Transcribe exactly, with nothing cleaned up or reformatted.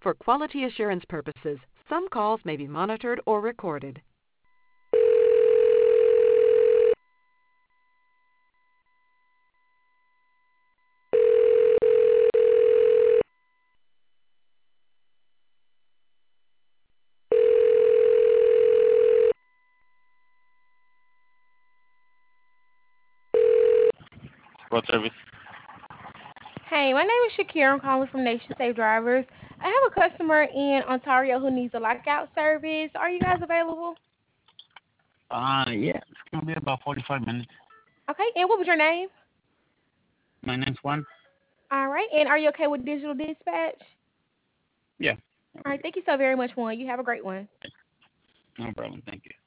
For quality assurance purposes, some calls may be monitored or recorded. Road service. Hey, my name is Shakira. I'm calling from Nation Safe Drivers. I have a customer in Ontario who needs a lockout service. Are you guys available? Uh, yeah, it's gonna be about forty-five minutes. Okay, and what was your name? My name's Juan. All right, and are you okay with digital dispatch? Yeah, All right, thank you so very much, Juan. You have a great one. no problem. Thank you.